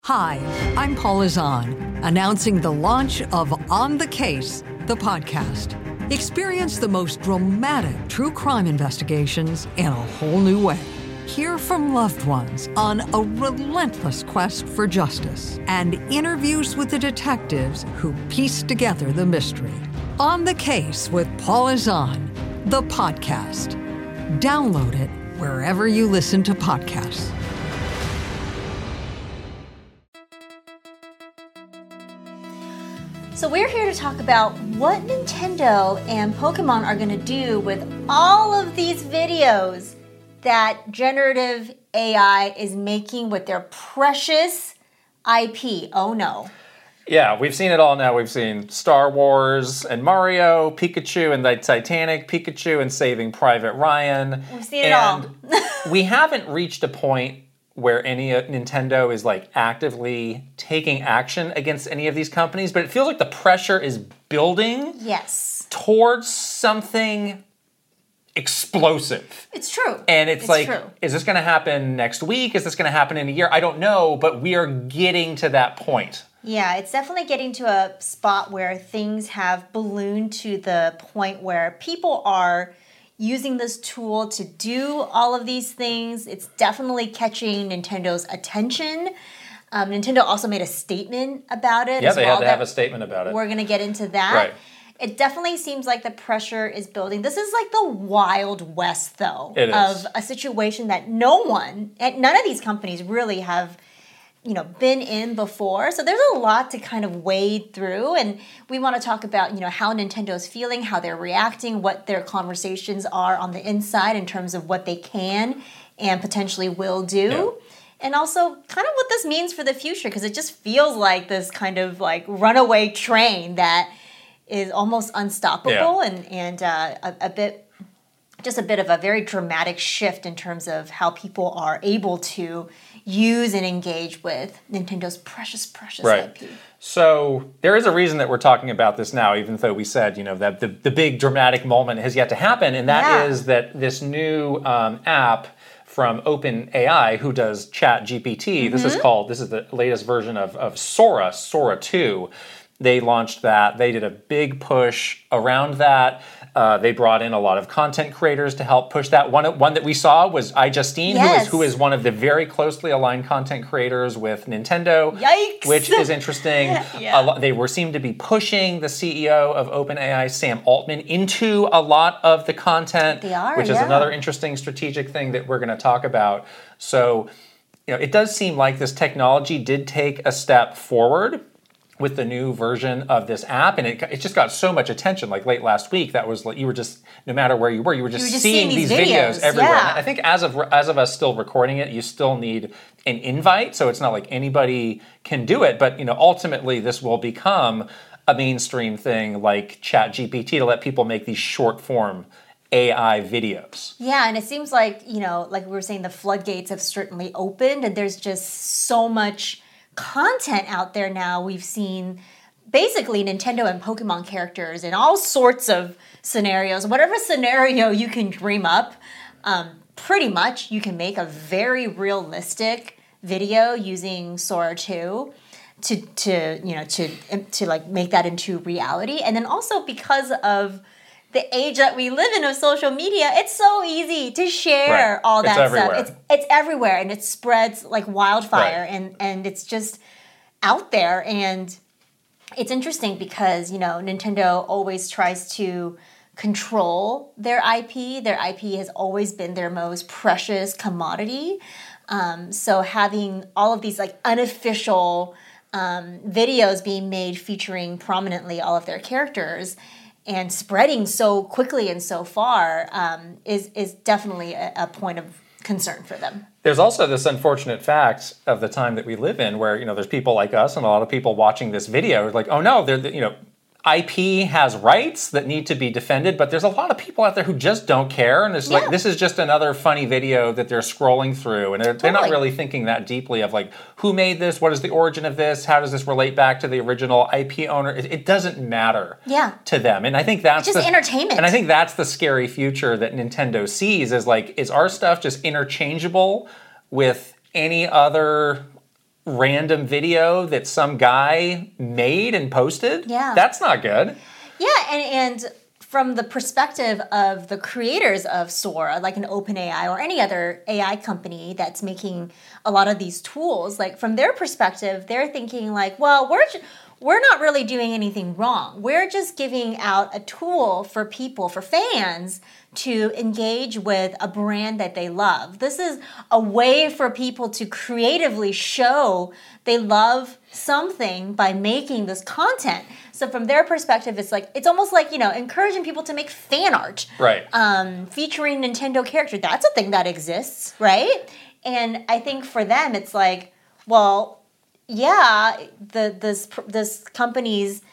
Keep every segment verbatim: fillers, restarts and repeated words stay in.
Hi, I'm Paula Zahn, announcing the launch of On the Case, the podcast. Experience the most dramatic true crime investigations in a whole new way. Hear from loved ones on a relentless quest for justice and interviews with the detectives who piece together the mystery. On the Case with Paula Zahn, the podcast. Download it wherever you listen to podcasts. So we're here to talk about what Nintendo and Pokemon are going to do with all of these videos that generative A I is making with their precious I P. Oh no. Yeah, we've seen it all now. We've seen Star Wars and Mario, Pikachu and the Titanic, Pikachu and Saving Private Ryan. We've seen it all. We haven't reached a point where any uh, Nintendo is like actively taking action against any of these companies, but it feels like the pressure is building Yes. towards something explosive. It's true. And it's, It's like, true. is this going to happen next week? Is this going to happen in a year? I don't know, but we are getting to that point. Yeah, it's definitely getting to a spot where things have ballooned to the point where people are using this tool to do all of these things. It's definitely catching Nintendo's attention. Um, Nintendo also made a statement about it. Yeah, as they well had to have that a statement about it. We're going to get into that. Right. It definitely seems like the pressure is building. This is like the Wild West, though, It is. of a situation that no one, and none of these companies really have, you know, been in before. So there's a lot to kind of wade through, and we want to talk about, you know, how Nintendo's feeling, how they're reacting, what their conversations are on the inside in terms of what they can and potentially will do. Yeah. And also kind of what this means for the future, because it just feels like this kind of like runaway train that is almost unstoppable. Yeah. and, and uh, a, a bit, just a bit of a very dramatic shift in terms of how people are able to use and engage with Nintendo's precious, precious Right. I P. So there is a reason that we're talking about this now, even though we said, you know, that the, the big dramatic moment has yet to happen, and that is Yeah. that this new um, app from OpenAI, who does Chat G P T, Mm-hmm. this is called, this is the latest version of, of Sora, Sora two. They launched that. They did a big push around that. Uh, they brought in a lot of content creators to help push that. One, one that we saw was iJustine, Yes. who is who is one of the very closely aligned content creators with Nintendo. Yikes. Which is interesting. Yeah. A lo- they were seemed to be pushing the C E O of OpenAI, Sam Altman, into a lot of the content, They are, which is yeah. another interesting strategic thing that we're going to talk about. So, you know, it does seem like this technology did take a step forward with the new version of this app, and it, it just got so much attention. Like late last week, that was like you were just, no matter where you were, you were just, You were just seeing, seeing these these videos, videos, everywhere. yeah. And I think as of as of us still recording it, you still need an invite, so it's not like anybody can do it. But you know, ultimately, this will become a mainstream thing like Chat G P T to let people make these short form A I videos. Yeah, and it seems like, you know, like we were saying, the floodgates have certainly opened, and there's just so much content out there now. We've seen basically Nintendo and Pokemon characters in all sorts of scenarios. Whatever scenario you can dream up, um, pretty much you can make a very realistic video using Sora two to to you know to to like make that into reality. And then also because of the age that we live in of social media, it's so easy to share Right. all It's that everywhere. stuff. It's it's everywhere, and it spreads like wildfire, Right. and and it's just out there. And it's interesting because, you know, Nintendo always tries to control their I P. Their I P has always been their most precious commodity. Um, so having all of these like unofficial um, videos being made featuring prominently all of their characters and spreading so quickly and so far um, is is definitely a, a point of concern for them. There's also this unfortunate fact of the time that we live in where, you know, there's people like us and a lot of people watching this video like, oh no, they're, you know, I P has rights that need to be defended, but there's a lot of people out there who just don't care, and it's Yeah. like, this is just another funny video that they're scrolling through, and they're, they're not Totally. really thinking that deeply of like, who made this, what is the origin of this, how does this relate back to the original I P owner. It, it doesn't matter Yeah. to them, and I think that's It's just the, entertainment. and I think that's the scary future that Nintendo sees is like, is our stuff just interchangeable with any other random video that some guy made and posted. Yeah. That's not good. Yeah, and, and from the perspective of the creators of Sora, like an OpenAI or any other A I company that's making a lot of these tools, like from their perspective, they're thinking like, well, we're ju- we're not really doing anything wrong. We're just giving out a tool for people, for fans, to engage with a brand that they love. This is a way for people to creatively show they love something by making this content. So from their perspective, it's like it's almost like, you know, encouraging people to make fan art. Right. Um, featuring Nintendo character. That's a thing that exists, right? And I think for them, it's like, well, yeah, the this this company's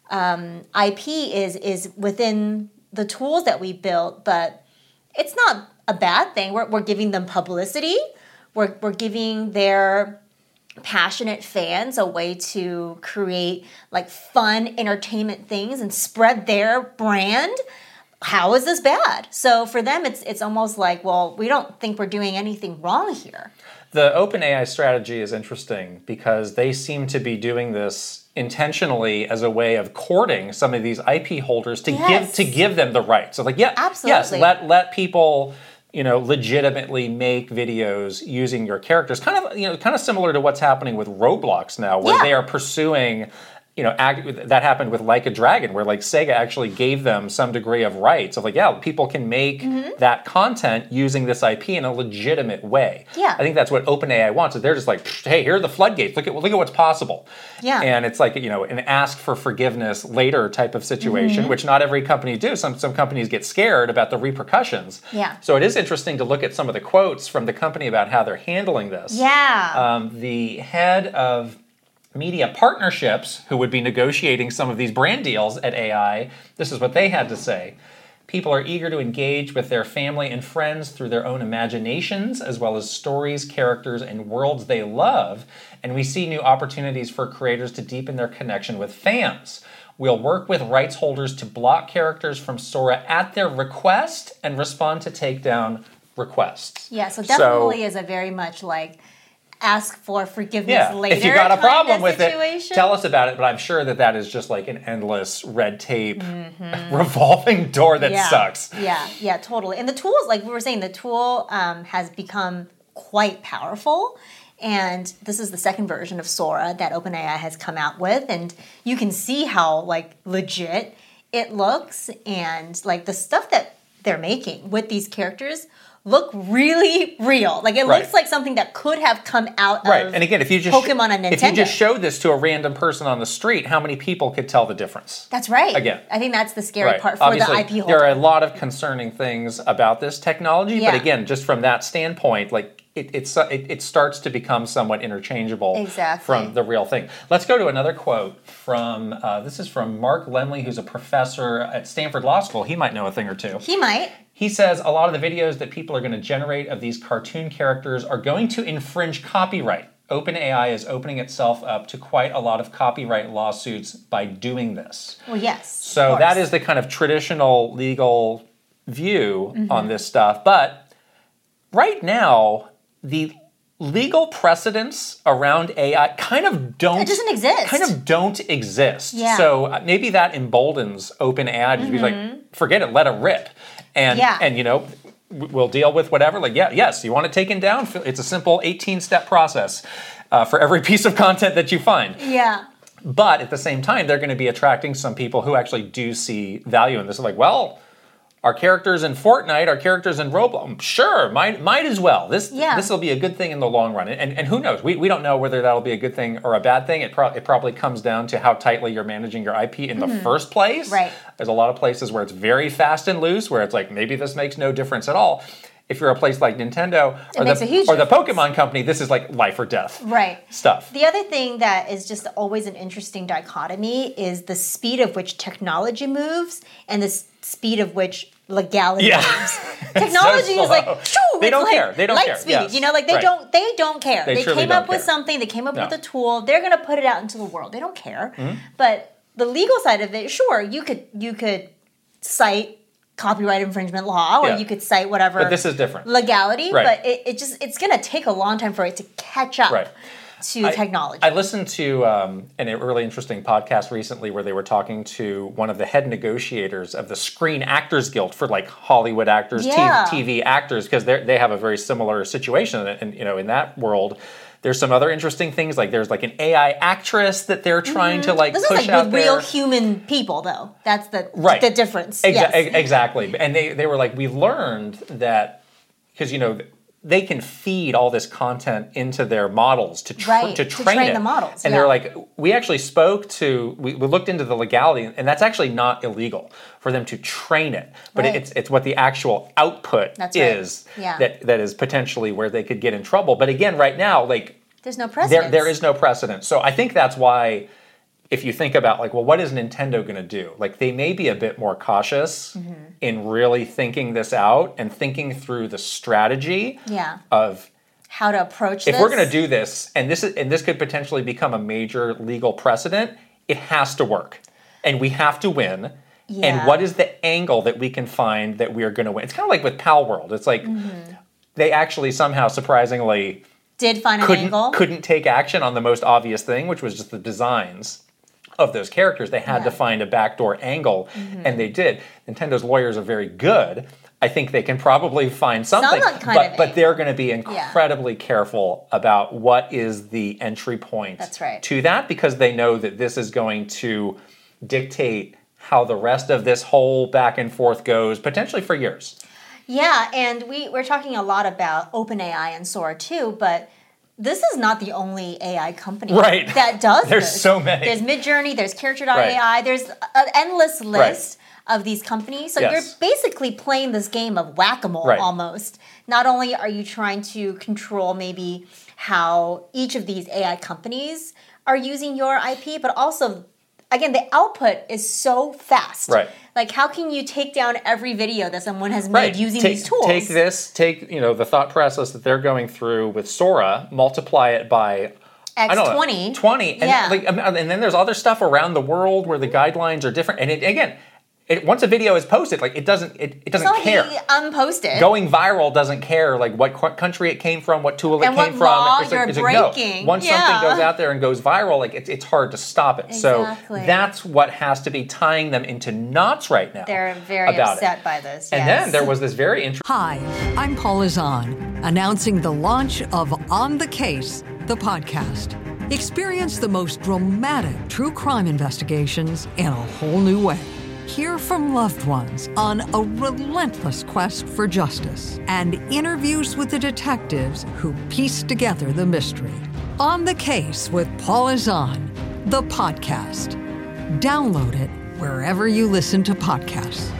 um, I P is is within the tools that we built, but it's not a bad thing. We're we're giving them publicity. We're we're giving their passionate fans a way to create like fun entertainment things and spread their brand. How is this bad? So for them, it's it's almost like, well, we don't think we're doing anything wrong here. The OpenAI strategy is interesting because they seem to be doing this intentionally as a way of courting some of these I P holders to Yes. give to give them the right. So like, yeah, yes, Absolutely. let let people, you know, legitimately make videos using your characters. Kind of, you know, kind of similar to what's happening with Roblox now, where Yeah. they are pursuing. You know, act, that happened with Like a Dragon, where like Sega actually gave them some degree of rights of like, yeah, people can make Mm-hmm. that content using this I P in a legitimate way. Yeah. I think that's what OpenAI wants. Is they're just like, hey, here are the floodgates. Look at look at what's possible. Yeah. And it's like, you know, an ask for forgiveness later type of situation, Mm-hmm. which not every company do. Some some companies get scared about the repercussions. Yeah. So it is interesting to look at some of the quotes from the company about how they're handling this. Yeah. Um, the head of media partnerships, who would be negotiating some of these brand deals at A I, this is what they had to say. People are eager to engage with their family and friends through their own imaginations, as well as stories, characters, and worlds they love. And we see new opportunities for creators to deepen their connection with fans. We'll work with rights holders to block characters from Sora at their request and respond to takedown requests. yeah, so definitely is a very much like ask for forgiveness Yeah, later. if you got a kind problem of with situation. it, tell us about it. But I'm sure that that is just like an endless red tape Mm-hmm. revolving door that yeah. sucks. Yeah, yeah, totally. And the tools, like we were saying, the tool um, has become quite powerful. And this is the second version of Sora that OpenAI has come out with. And you can see how like legit it looks, and like the stuff that they're making with these characters look really real. Like it Right. looks like something that could have come out Right, of and again, if you just Pokemon and Nintendo. if you just showed this to a random person on the street, how many people could tell the difference? That's right. Again. I think that's the scary Right. part for Obviously, the I P holder. there are a lot of concerning things about this technology, Yeah. but again, just from that standpoint, like it, it's it, it starts to become somewhat interchangeable Exactly. from the real thing. Let's go to another quote from uh, this is from Mark Lemley, who's a professor at Stanford Law School. He might know a thing or two. He might. He says a lot of the videos that people are going to generate of these cartoon characters are going to infringe copyright. OpenAI is opening itself up to quite a lot of copyright lawsuits by doing this. Well, yes. So that is the kind of traditional legal view Mm-hmm. on this stuff. But right now, the legal precedents around A I kind of don't It doesn't exist. Kind of don't exist. Yeah. So uh, maybe that emboldens OpenAI to be like, forget it, let it rip. And Yeah. and you know, w- we'll deal with whatever. Like, yeah, yes, you want it taken down. It's a simple eighteen-step process uh, for every piece of content that you find. Yeah. But at the same time, they're going to be attracting some people who actually do see value in this. They're like, well, our characters in Fortnite, our characters in Roblox, sure, might might as well. This Yeah. this will be a good thing in the long run. And and who knows? We, we don't know whether that'll be a good thing or a bad thing. It, pro- it probably comes down to how tightly you're managing your I P in the first place. Mm-hmm. Right. There's a lot of places where it's very fast and loose, where it's like, maybe this makes no difference at all. If you're a place like Nintendo or, makes the, a huge or the difference. Pokemon company, this is like life or death Right. stuff. The other thing that is just always an interesting dichotomy is the speed of which technology moves and the s- speed of which legality Yeah. moves. Technology so is like, slow. shoo, They it's don't like care. They don't light care. speed. Yes. You know, like they Right. don't they don't care. They They, truly came don't up with care. something, they came up No. with a tool, they're gonna put it out into the world. They don't care. Mm-hmm. But the legal side of it, sure, you could you could cite copyright infringement law or Yeah. you could cite whatever But this is different. legality, Right. but it, it just it's gonna take a long time for it to catch up. Right. to I, technology. I listened to um, an, a really interesting podcast recently where they were talking to one of the head negotiators of the Screen Actors Guild for like Hollywood actors, Yeah. T V actors, because they they have a very similar situation. And you know, in that world, there's some other interesting things. Like there's like an A I actress that they're trying mm-hmm. to like this push is like out with there. real human people, though. That's the right. the difference. Exa- yes. e- exactly. And they they were like, we've learned that because you know. They can feed all this content into their models to, tr- right, to to train train it. the models. And yeah. they're like, we actually spoke to, we, we looked into the legality, and that's actually not illegal for them to train it. But right. it's it's what the actual output that's is right. yeah. that that is potentially where they could get in trouble. But again, right now, like there's no precedent. There, there is no precedent. So I think that's why. If you think about like, well, what is Nintendo going to do? Like, they may be a bit more cautious mm-hmm. in really thinking this out and thinking through the strategy yeah. of how to approach if this. we're going to do this, and this is and this could potentially become a major legal precedent. It has to work, and we have to win. Yeah. And what is the angle that we can find that we are going to win? It's kind of like with Pal World. It's like mm-hmm. they actually somehow surprisingly did find an couldn't, angle. Couldn't take action on the most obvious thing, which was just the designs of those characters. They had yeah. to find a backdoor angle, mm-hmm. and they did. Nintendo's lawyers are very good. I think they can probably find something, Some kind but of but they're going to be incredibly yeah. careful about what is the entry point That's right. to that, because they know that this is going to dictate how the rest of this whole back and forth goes, potentially for years. Yeah, and we, we're talking a lot about OpenAI and Sora too, but this is not the only A I company right. that does There's this. so many. There's Midjourney, there's Character dot A I, right. there's an endless list right. of these companies. So yes. you're basically playing this game of whack-a-mole right. almost. Not only are you trying to control maybe how each of these A I companies are using your I P, but also, again, the output is so fast. Right. Like, how can you take down every video that someone has made right. using take, these tools? Take this, take you know the thought process that they're going through with Sora, multiply it by X twenty. twenty, and, yeah. like, and then there's other stuff around the world where the guidelines are different. And it, again, it, once a video is posted, like it doesn't, it, it doesn't so care. He unposted. Going viral doesn't care, like what qu- country it came from, what tool it and came what from. law it's you're like, it's breaking. Like, no. Once yeah. something goes out there and goes viral, like it's it's hard to stop it. Exactly. So that's what has to be tying them into knots right now. They're very about upset it. by this. And yes. then there was this very interesting. Hi, I'm Paula Zahn, announcing the launch of On the Case, the podcast. Experience the most dramatic true crime investigations in a whole new way. Hear from loved ones on a relentless quest for justice and interviews with the detectives who piece together the mystery. On the Case with Paula Zahn, the podcast. Download it wherever you listen to podcasts.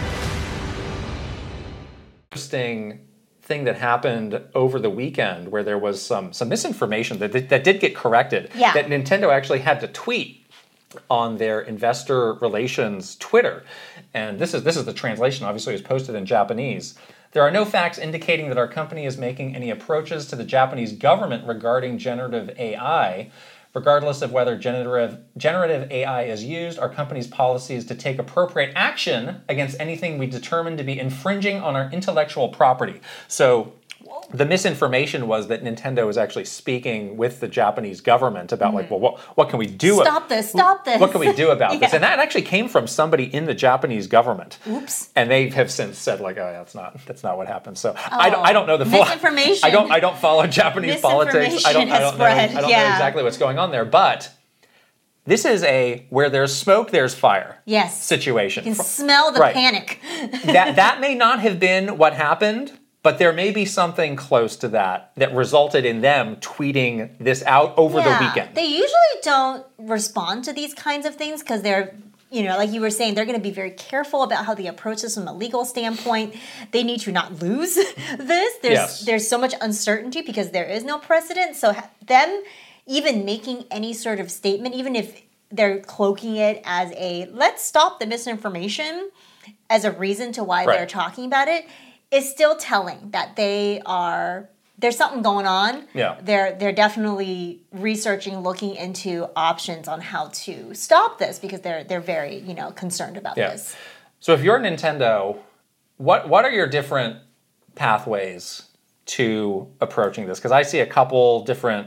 Interesting thing that happened over the weekend where there was some some misinformation that that did get corrected. Yeah. That Nintendo actually had to tweet on their investor relations Twitter. And this is this is the translation, obviously, is posted in Japanese. There are no facts indicating that our company is making any approaches to the Japanese government regarding generative A I. Regardless of whether generative, generative A I is used, our company's policy is to take appropriate action against anything we determine to be infringing on our intellectual property. So the misinformation was that Nintendo was actually speaking with the Japanese government about, mm. like, well, what, what can we do? Stop this, stop this. What can we do about yeah. this? And that actually came from somebody in the Japanese government. Oops. And they have since said, like, oh, yeah, that's not that's not what happened. So oh. I, don't, I don't know the full... Misinformation. I don't, I don't follow Japanese politics. I don't, I don't, know, I don't yeah. know exactly what's going on there. But this is a where there's smoke, there's fire yes. situation. You can smell the right. panic. that That may not have been what happened, but there may be something close to that that resulted in them tweeting this out over yeah, the weekend. They usually don't respond to these kinds of things because they're, you know, like you were saying, they're going to be very careful about how they approach this from a legal standpoint. They need to not lose this. There's yes. there's so much uncertainty because there is no precedent. So them even making any sort of statement, even if they're cloaking it as a let's stop the misinformation as a reason to why right. they're talking about it, is still telling that they are there's something going on. Yeah. They're they're definitely researching, looking into options on how to stop this because they're they're very, you know, concerned about yeah. this. So if you're Nintendo, what what are your different pathways to approaching this? Because I see a couple different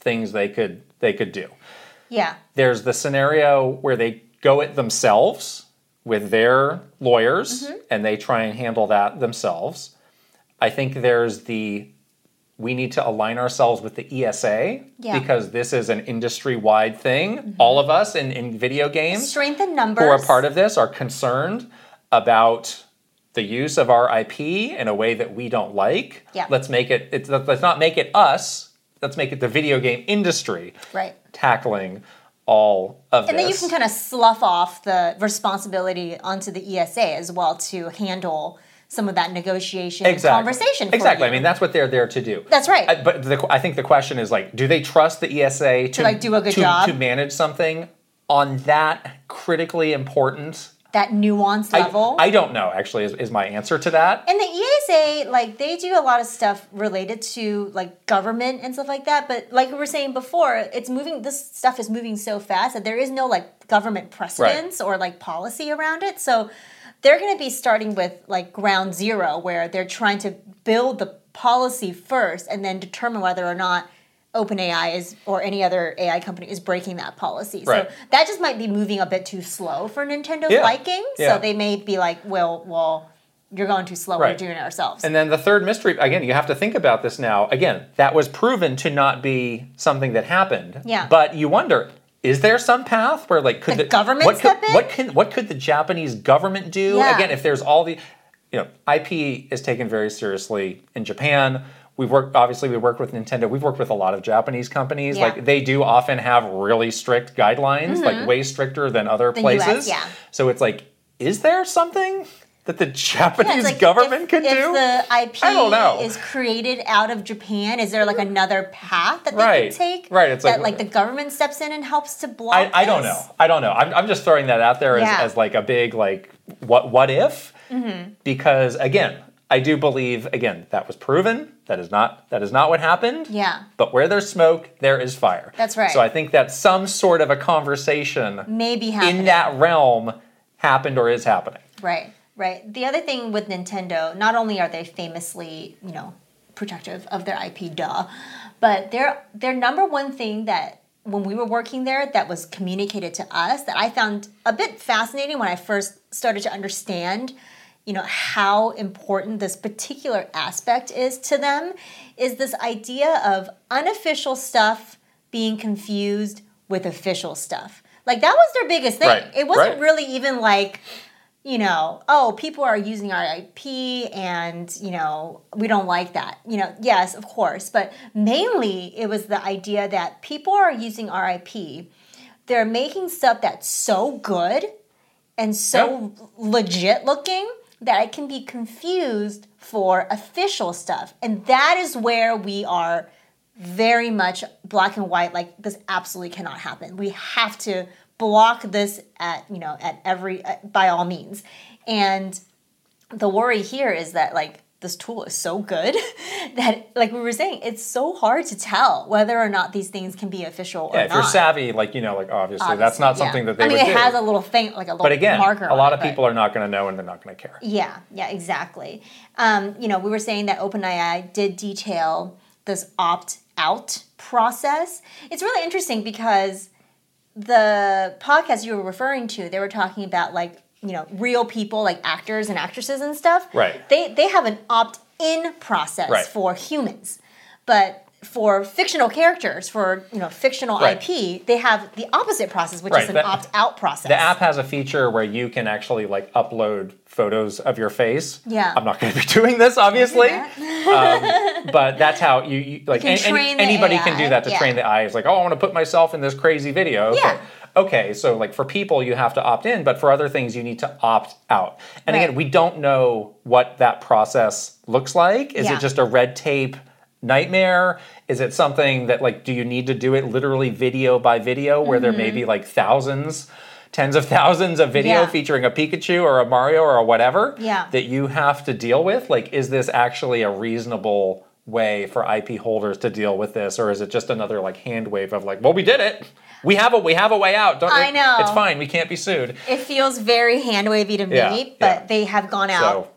things they could they could do. Yeah. There's the scenario where they go it themselves with their lawyers mm-hmm. and they try and handle that themselves. I think there's the we need to align ourselves with the E S A yeah. because this is an industry-wide thing. Mm-hmm. All of us in, in video games strength in numbers who are part of this are concerned about the use of our I P in a way that we don't like. Yeah. Let's make it, it's, let's not make it us, let's make it the video game industry right. tackling all of and this. And then you can kind of slough off the responsibility onto the E S A as well to handle some of that negotiation exactly. conversation for Exactly. you. I mean, that's what they're there to do. That's right. I, but the, I think the question is like, do they trust the E S A to, to like do a good to, job to manage something on that critically important, that nuanced level? I, I don't know. Actually, is, is my answer to that. And the E S A, like they do a lot of stuff related to like government and stuff like that. But like we were saying before, it's moving. This stuff is moving so fast that there is no like government precedence right. or like policy around it. So they're going to be starting with like ground zero where they're trying to build the policy first and then determine whether or not OpenAI is or any other A I company is breaking that policy. Right. So that just might be moving a bit too slow for Nintendo's yeah. liking. Yeah. So they may be like, well, well, you're going too slow. Right. We're doing it ourselves. And then the third mystery, again, you have to think about this now. Again, that was proven to not be something that happened. Yeah. But you wonder, is there some path where like could the, the government what step could, in? What can what could the Japanese government do? Yeah. Again, if there's all the, you know, I P is taken very seriously in Japan. We've worked, obviously we work with Nintendo. We've worked with a lot of Japanese companies. Yeah. Like they do often have really strict guidelines, mm-hmm. like way stricter than other the places. U S, yeah. So it's like, is there something that the Japanese yeah, like government if, can if do? If the I P I don't know. is created out of Japan, is there like another path that they right. can take? Right. It's that like, like the government steps in and helps to block I, I don't this? know. I don't know. I'm, I'm just throwing that out there yeah. as, as like a big like what what if? Mm-hmm. Because again, I do believe again that was proven. That is not that is not what happened. Yeah. But where there's smoke, there is fire. That's right. So I think that some sort of a conversation maybe happening in that realm happened or is happening. Right. Right. The other thing with Nintendo, not only are they famously, you know, protective of their I P, duh, but their their number one thing that when we were working there that was communicated to us that I found a bit fascinating when I first started to understand, you know, how important this particular aspect is to them, is this idea of unofficial stuff being confused with official stuff. Like that was their biggest thing. Right. It wasn't right. really even like, you know, oh, people are using our I P and, you know, we don't like that. You know, yes, of course. But mainly it was the idea that people are using our I P. They're making stuff that's so good and so yep. legit looking that it can be confused for official stuff. And that is where we are very much black and white. Like, this absolutely cannot happen. We have to block this at, you know, at every, at, by all means. And the worry here is that, like, this tool is so good that, like we were saying, it's so hard to tell whether or not these things can be official yeah, or if not. you're savvy, like, you know, like, obviously, Obviously, that's not yeah. something that they I mean, would it do. has a little thing, like a little but again, marker a lot on of it, people but, are not going to know and they're not going to care. Yeah, yeah, exactly. Um, you know, we were saying that OpenAI did detail this opt-out process. It's really interesting because the podcast you were referring to, they were talking about, like, you know, real people, like actors and actresses and stuff. Right. They they have an opt-in process right. for humans, but for fictional characters, for, you know, fictional right. I P, they have the opposite process, which right. is an the, opt-out process. The app has a feature where you can actually, like, upload photos of your face. Yeah. I'm not going to be doing this, obviously. um, but that's how you, you like, you can any, train the anybody A I. can do that to yeah. train the eye. It's like, oh, I want to put myself in this crazy video. Okay. Yeah. Okay, so like for people, you have to opt in, but for other things, you need to opt out. And right. again, we don't know what that process looks like. Is yeah. it just a red tape nightmare? Is it something that, like, do you need to do it literally video by video where mm-hmm. there may be like thousands, tens of thousands of video yeah. featuring a Pikachu or a Mario or a whatever yeah. that you have to deal with? Like, is this actually a reasonable way for I P holders to deal with this? Or is it just another like hand wave of like, well, we did it. We have a we have a way out. Don't, I it, know. It's fine. We can't be sued. It feels very hand wavy to me, yeah, but yeah. they have gone out so,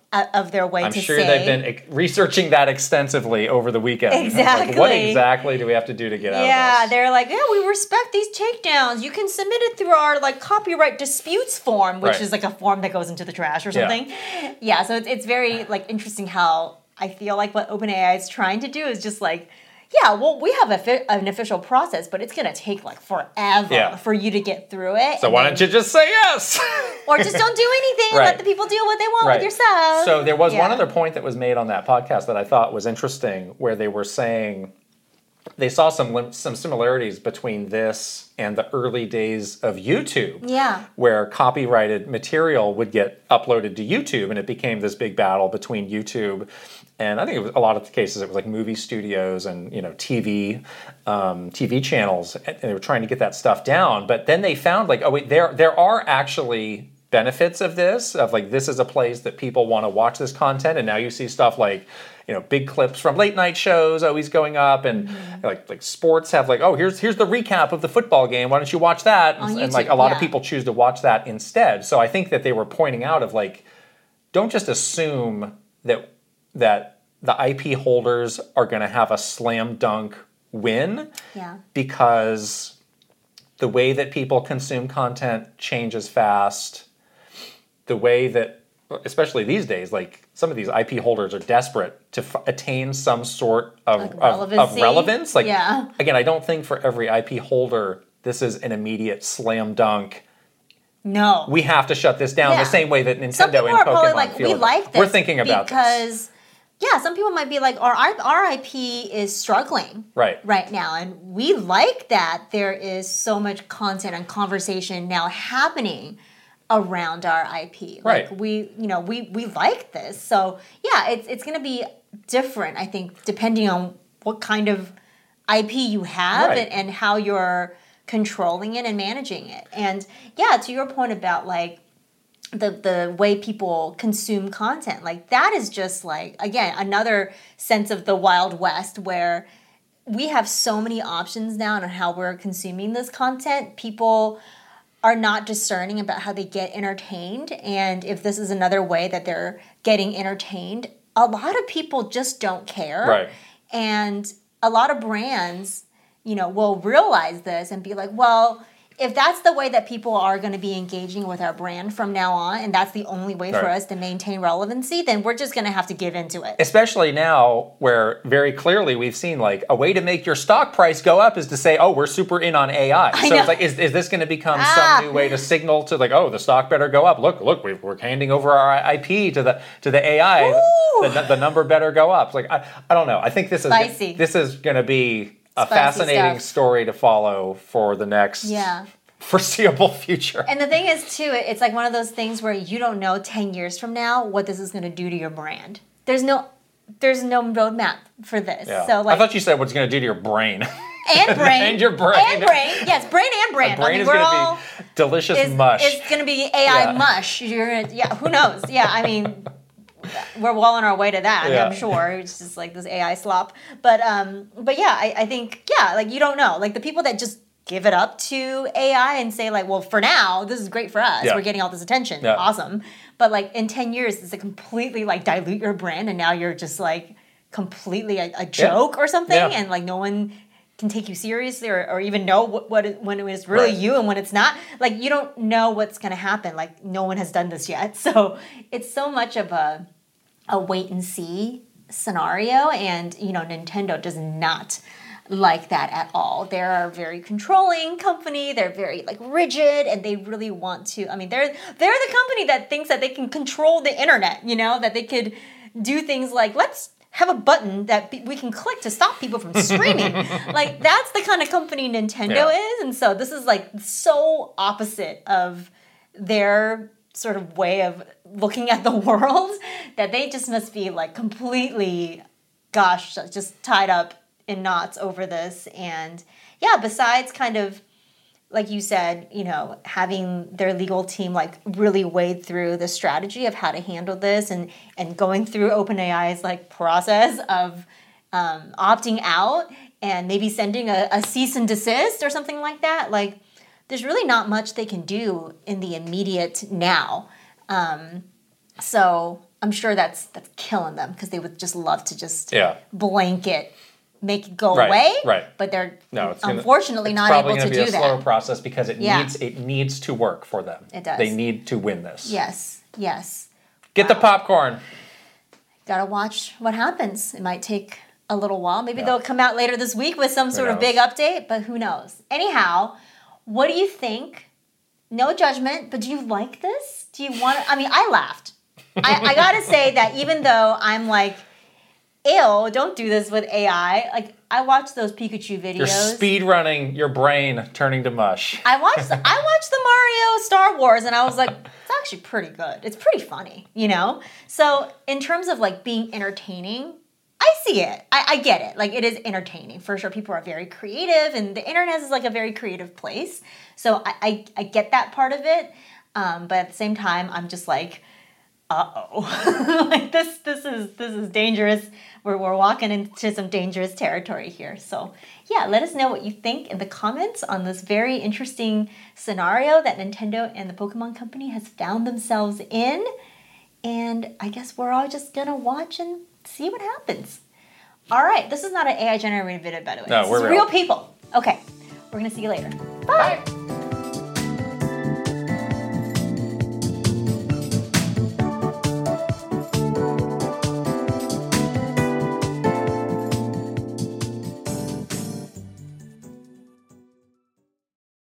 of their way I'm to sure say. they've been researching that extensively over the weekend. Exactly. Like, what exactly do we have to do to get out Yeah, of this? they're like, yeah, we respect these takedowns. You can submit it through our like copyright disputes form, which Right. is like a form that goes into the trash or Yeah. something. Yeah, yeah so it's, it's very like interesting how I feel like what OpenAI is trying to do is just like, yeah, well, we have a fi- an official process, but it's going to take like forever Yeah. for you to get through it. So why don't you just say yes? Or just don't do anything and Right. let the people do what they want Right. with your stuff. So there was Yeah. one other point that was made on that podcast that I thought was interesting, where they were saying they saw some lim- some similarities between this and the early days of YouTube. Yeah. Where copyrighted material would get uploaded to YouTube, and it became this big battle between YouTube and I think it was a lot of the cases it was like movie studios and you know T V um, T V channels, and they were trying to get that stuff down. But then they found like, oh wait, there there are actually benefits of this, of like this is a place that people want to watch this content, and now you see stuff like you know big clips from late night shows always going up, and Mm-hmm. like like sports have like, oh here's here's the recap of the football game, why don't you watch that? On And, YouTube, and like a lot of yeah. people choose to watch that instead. So I think that they were pointing out of like, don't just assume that that the I P holders are going to have a slam dunk win, Yeah. because the way that people consume content changes fast. The way that, especially these days, like some of these I P holders are desperate to f- attain some sort of, Like of, of relevancy? relevance. Like, Yeah. again, I don't think for every I P holder this is an immediate slam dunk. No. We have to shut this down Yeah. the same way that Nintendo Some people and are Pokemon probably like, feel we it. like this. We're thinking about because, this. yeah, some people might be like, our, our I P is struggling Right. right now. And we like that there is so much content and conversation now happening around our I P. Like Right. we, you know, we, we like this. So yeah, it's, it's going to be different, I think, depending on what kind of I P you have Right. and, and how you're controlling it and managing it. And yeah, to your point about like, the the way people consume content, like that is just like, again, another sense of the Wild West, where we have so many options now on how we're consuming this content. People are not discerning about how they get entertained, and if this is another way that they're getting entertained, a lot of people just don't care. Right. And a lot of brands, you know, will realize this and be like, well, if that's the way that people are going to be engaging with our brand from now on, and that's the only way for Right. us to maintain relevancy, then we're just going to have to give into it. Especially now where very clearly we've seen like a way to make your stock price go up is to say, oh, we're super in on A I. I so know. it's like, is, is this going to become Ah. some new way to signal to like, oh, the stock better go up. Look, look, we've, we're handing over our I P to the to the A I. Ooh. The, the number better go up. It's like, I, I don't know. I think this is Spicy. this is going to be a Spicy fascinating stuff. story to follow for the next Yeah. foreseeable future. And the thing is, too, it- it's like one of those things where you don't know ten years from now what this is going to do to your brand. There's no, there's no roadmap for this. Yeah. So like, I thought you said what's going to do to your brain. and brain, and your brain. and brain, yes, brain and brand. Brain I mean, is we're going all. to be delicious It's, mush. it's going to be A I Yeah. mush. You're gonna, yeah, who knows? Yeah, I mean, we're well on our way to that. Yeah. I'm sure it's just like this A I slop. But um, but yeah, I, I think yeah, like you don't know, like the people that just give it up to A I and say like, well, for now, this is great for us. Yeah. We're getting all this attention. Yeah. Awesome. But like in ten years, it's a completely like dilute your brand, and now you're just like completely a, a joke or something, Yeah. and like no one can take you seriously or, or even know what, what it, when it was really Right. you and when it's not. Like you don't know what's going to happen. Like no one has done this yet. So it's so much of a a wait and see scenario, and you know Nintendo does not like that at all. They're a very controlling company. They're very like rigid, and they really want to. I mean, they're they're the company that thinks that they can control the internet. You know, that they could do things like let's have a button that we can click to stop people from streaming. Like that's the kind of company Nintendo Yeah. is, and so this is like so opposite of their sort of way of looking at the world that they just must be like completely, gosh, just tied up in knots over this. And yeah, besides kind of, like you said, you know, having their legal team like really wade through the strategy of how to handle this and, and going through OpenAI's like process of um, opting out and maybe sending a, a cease and desist or something like that, like there's really not much they can do in the immediate now. Um, so I'm sure that's that's killing them because they would just love to just Yeah. blanket make it go Right, away. right. But they're No, it's gonna, unfortunately it's not probably able to gonna do be a slower that. process because it Yeah. needs it needs to work for them. It does. They need to win this. Yes, yes. Get the popcorn. Gotta watch what happens. It might take a little while. Maybe Yeah. they'll come out later this week with some sort of knows? big update, but who knows? Anyhow, what do you think? No judgment, but do you like this? Do you want to? I mean, I laughed. I, I gotta say that even though I'm like, ew, don't do this with A I, like, I watched those Pikachu videos. You're speed running your brain turning to mush. I watched the, I watched the Mario Star Wars and I was like, it's actually pretty good. It's pretty funny, you know? So in terms of like being entertaining, I see it. I, I get it. Like it is entertaining. For sure, people are very creative and the internet is like a very creative place. So I, I, I get that part of it. Um, but at the same time, I'm just like, uh-oh. like this this is this is dangerous. We're, we're walking into some dangerous territory here. So yeah, let us know what you think in the comments on this very interesting scenario that Nintendo and the Pokemon Company has found themselves in. And I guess we're all just gonna watch and see what happens. All right, this is not an A I generated video, by the way. No, this we're is real. real people. Okay, we're gonna see you later. Bye. Bye.